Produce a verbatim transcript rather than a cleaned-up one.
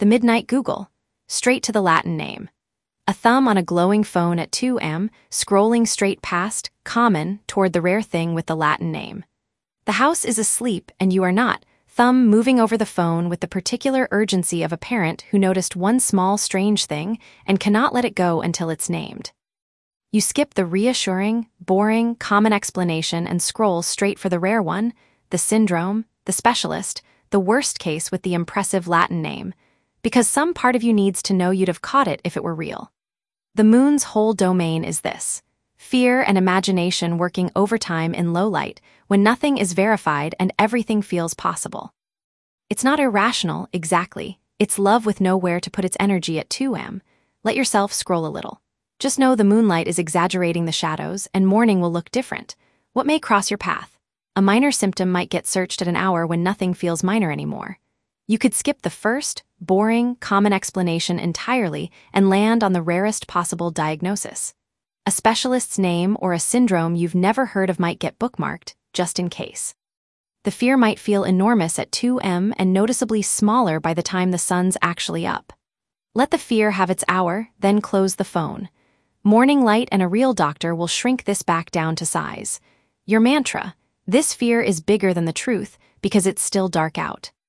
The midnight Google. Straight to the Latin name. A thumb on a glowing phone at two a m, scrolling straight past, common, toward the rare thing with the Latin name. The house is asleep and you are not, thumb moving over the phone with the particular urgency of a parent who noticed one small strange thing and cannot let it go until it's named. You skip the reassuring, boring, common explanation and scroll straight for the rare one, the syndrome, the specialist, the worst case with the impressive Latin name, because some part of you needs to know you'd have caught it if it were real. The moon's whole domain is this: fear and imagination working overtime in low light when nothing is verified and everything feels possible. It's not irrational, exactly. It's love with nowhere to put its energy at two a m. Let yourself scroll a little. Just know the moonlight is exaggerating the shadows and morning will look different. What may cross your path? A minor symptom might get searched at an hour when nothing feels minor anymore. You could skip the first, boring, common explanation entirely and land on the rarest possible diagnosis. A specialist's name or a syndrome you've never heard of might get bookmarked, just in case. The fear might feel enormous at two a m and noticeably smaller by the time the sun's actually up. Let the fear have its hour, then close the phone. Morning light and a real doctor will shrink this back down to size. Your mantra: this fear is bigger than the truth because it's still dark out.